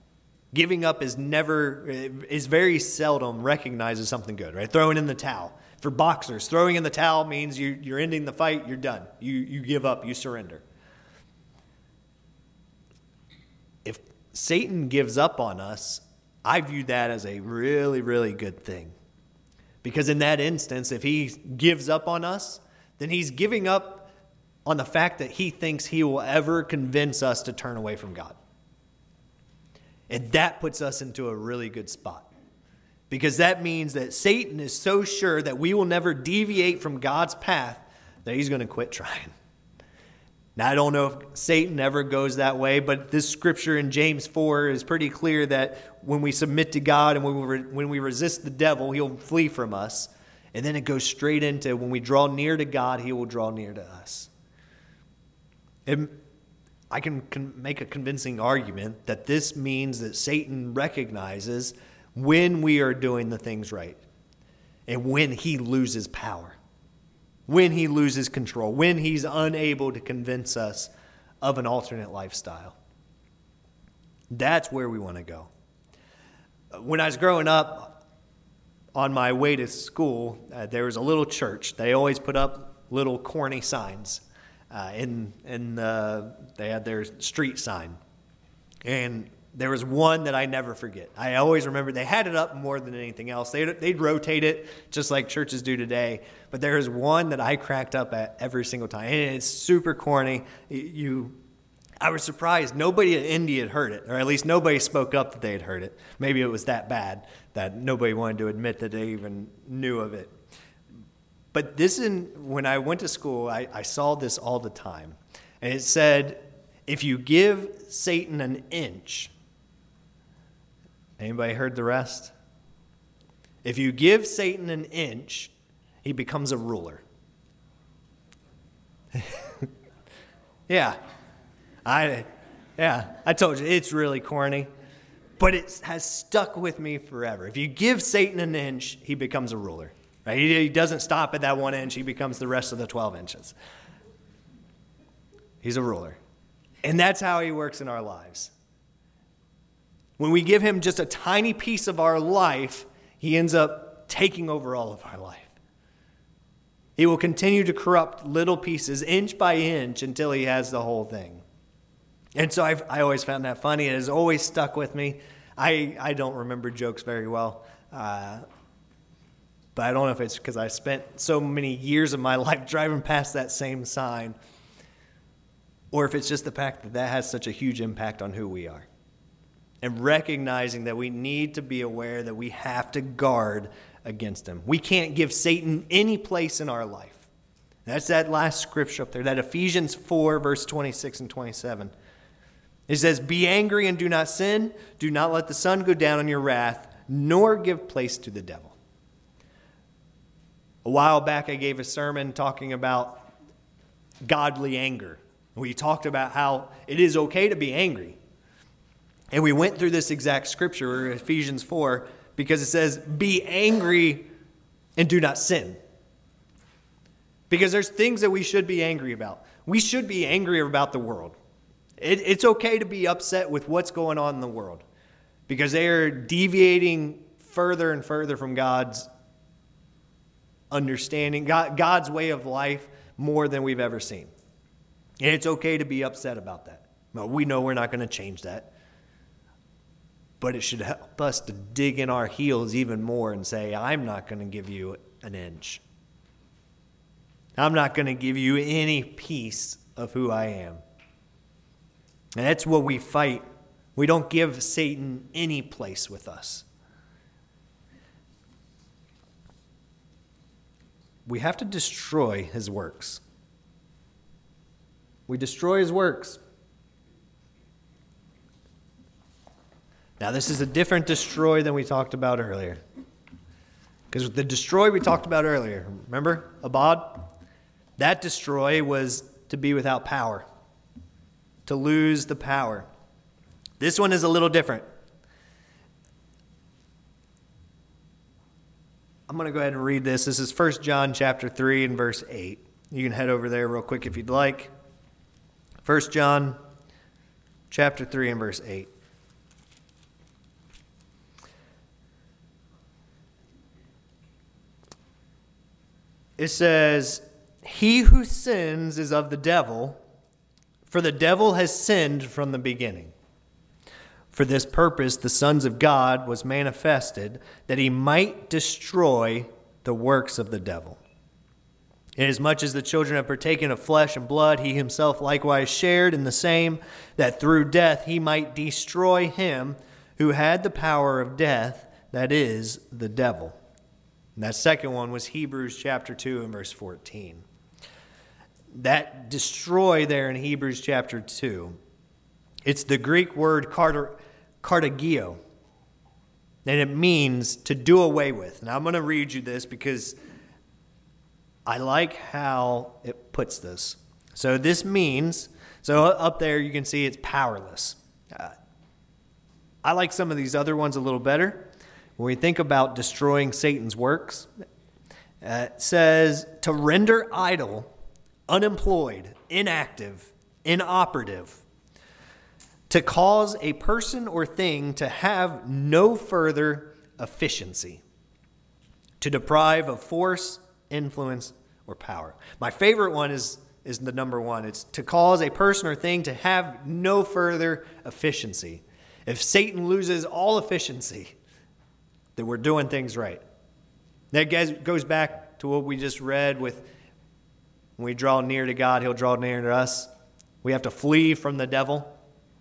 Giving up is never, is very seldom recognized as something good, right? Throwing in the towel. For boxers, throwing in the towel means you, you're ending the fight, you're done. You, you give up, you surrender. If Satan gives up on us, I view that as a really, really good thing. Because in that instance, if he gives up on us, then he's giving up on the fact that he thinks he will ever convince us to turn away from God. And that puts us into a really good spot. Because that means that Satan is so sure that we will never deviate from God's path that he's going to quit trying. Now, I don't know if Satan ever goes that way, but this scripture in James four is pretty clear that when we submit to God and when we, re- when we resist the devil, he'll flee from us. And then it goes straight into when we draw near to God, he will draw near to us. And I can, can make a convincing argument that this means that Satan recognizes when we are doing the things right and when he loses power, when he loses control, when he's unable to convince us of an alternate lifestyle. That's where we want to go. When I was growing up, on my way to school, uh, there was a little church. They always put up little corny signs. Uh, in in uh, they had their street sign, and there was one that I never forget. I always remember they had it up more than anything else. They'd, they'd rotate it just like churches do today. But there is one that I cracked up at every single time, and it's super corny. You, I was surprised nobody in Indy had heard it, or at least nobody spoke up that they had heard it. Maybe it was that bad that nobody wanted to admit that they even knew of it. But this, in, when I went to school, I, I saw this all the time. And it said, if you give Satan an inch, anybody heard the rest? If you give Satan an inch, he becomes a ruler. yeah. I yeah, I told you, it's really corny. But it has stuck with me forever. If you give Satan an inch, he becomes a ruler. Right? He doesn't stop at that one inch. He becomes the rest of the twelve inches. He's a ruler. And that's how he works in our lives. When we give him just a tiny piece of our life, he ends up taking over all of our life. He will continue to corrupt little pieces inch by inch until he has the whole thing. And so I've, I always found that funny. It has always stuck with me. I, I don't remember jokes very well. Uh, But I don't know if it's because I spent so many years of my life driving past that same sign, or if it's just the fact that that has such a huge impact on who we are. And recognizing that we need to be aware that we have to guard against him. We can't give Satan any place in our life. That's that last scripture up there, that Ephesians four, verse twenty-six and twenty-seven. It says, be angry and do not sin. Do not let the sun go down on your wrath, nor give place to the devil. A while back, I gave a sermon talking about godly anger. We talked about how it is okay to be angry. And we went through this exact scripture, Ephesians four, because it says, be angry and do not sin. Because there's things that we should be angry about. We should be angry about the world. It, it's okay to be upset with what's going on in the world, because they are deviating further and further from God's understanding, God, God's way of life more than we've ever seen. And it's okay to be upset about that. Well, we know we're not going to change that. But it should help us to dig in our heels even more and say, I'm not going to give you an inch. I'm not going to give you any piece of who I am. And that's what we fight. We don't give Satan any place with us. We have to destroy his works. We destroy his works. Now, this is a different destroy than we talked about earlier. Because the destroy we talked about earlier, remember, Abad? That destroy was to be without power, to lose the power. This one is a little different. I'm going to go ahead and read this. This is First John chapter three and verse eight. You can head over there real quick if you'd like. First John chapter three and verse eight. it says, "He who sins is of the devil, for the devil has sinned from the beginning. For this purpose the sons of God was manifested, that he might destroy the works of the devil. Inasmuch as the children have partaken of flesh and blood, he himself likewise shared in the same, that through death he might destroy him who had the power of death, that is, the devil." And that second one was Hebrews chapter two and verse fourteen. That destroy there in Hebrews chapter two, it's the Greek word carter, cartagio, and it means to do away with. And I'm going to read you this because I like how it puts this. So this means, so up there you can see it's powerless. Uh, I like some of these other ones a little better. When we think about destroying Satan's works, uh, it says to render idle, unemployed, inactive, inoperative, to cause a person or thing to have no further efficiency, to deprive of force, influence, or power. My favorite one is, is the number one. It's to cause a person or thing to have no further efficiency. If Satan loses all efficiency, then we're doing things right. That goes back to what we just read with when we draw near to God, he'll draw near to us. We have to flee from the devil.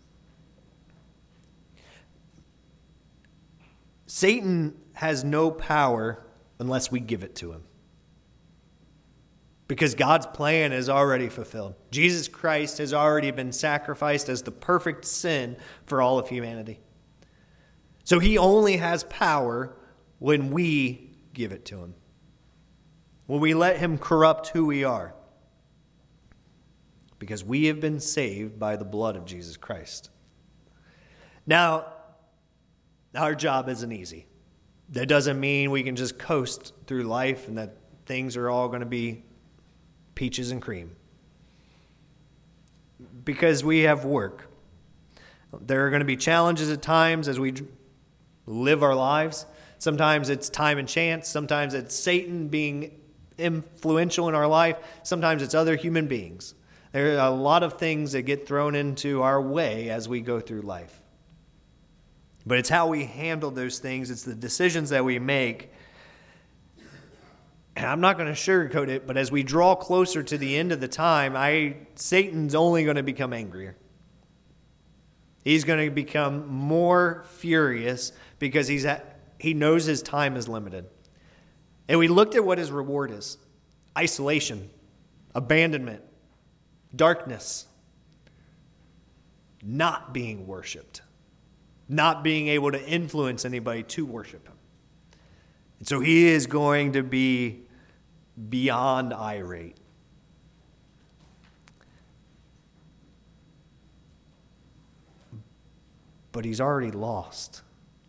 Satan has no power unless we give it to him. Because God's plan is already fulfilled. Jesus Christ has already been sacrificed as the perfect sin for all of humanity. So he only has power when we give it to him. When we let him corrupt who we are. Because we have been saved by the blood of Jesus Christ. Now, our job isn't easy. That doesn't mean we can just coast through life and that things are all going to be peaches and cream. Because we have work. There are going to be challenges at times as we live our lives. Sometimes it's time and chance. Sometimes it's Satan being influential in our life. Sometimes it's other human beings. There are a lot of things that get thrown into our way as we go through life. But it's how we handle those things. It's the decisions that we make. And I'm not going to sugarcoat it, but as we draw closer to the end of the time, I Satan's only going to become angrier. He's going to become more furious because he's at, he knows his time is limited. And we looked at what his reward is. Isolation, abandonment, darkness, not being worshipped, not being able to influence anybody to worship him. And so he is going to be beyond irate. But he's already lost.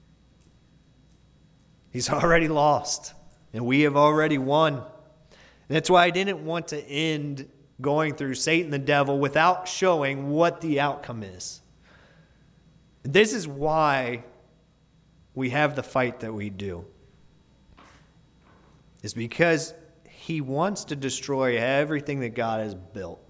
He's already lost. And we have already won. And that's why I didn't want to end going through Satan the devil without showing what the outcome is. This is why we have the fight that we do. It's because he wants to destroy everything that God has built.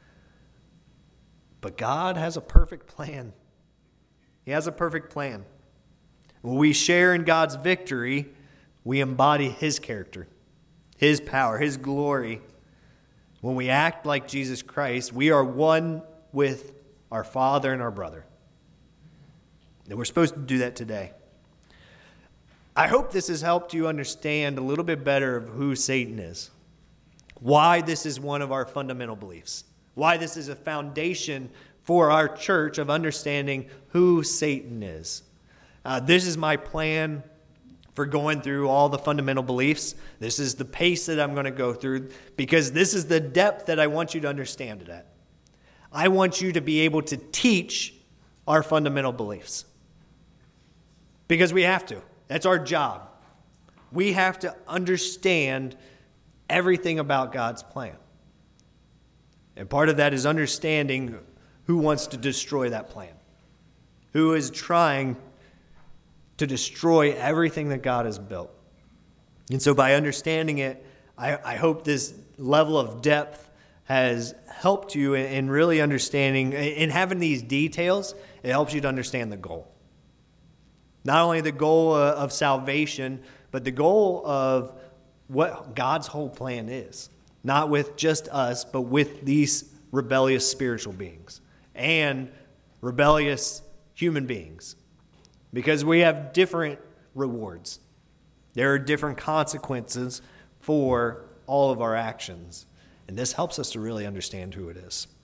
But God has a perfect plan. He has a perfect plan. When we share in God's victory, we embody his character, his power, his glory. When we act like Jesus Christ, we are one with our Father and our brother. And we're supposed to do that today. I hope this has helped you understand a little bit better of who Satan is, why this is one of our fundamental beliefs, why this is a foundation for our church of understanding who Satan is. Uh, this is my plan for going through all the fundamental beliefs. This is the pace that I'm going to go through because this is the depth that I want you to understand it at. I want you to be able to teach our fundamental beliefs because we have to. That's our job. We have to understand everything about God's plan. And part of that is understanding who wants to destroy that plan, who is trying to destroy everything that God has built. And so by understanding it, I, I hope this level of depth has helped you in, in really understanding, in having these details, it helps you to understand the goal. Not only the goal uh, of salvation, but the goal of what God's whole plan is. Not with just us, but with these rebellious spiritual beings and rebellious human beings. Because we have different rewards. There are different consequences for all of our actions. And this helps us to really understand who it is.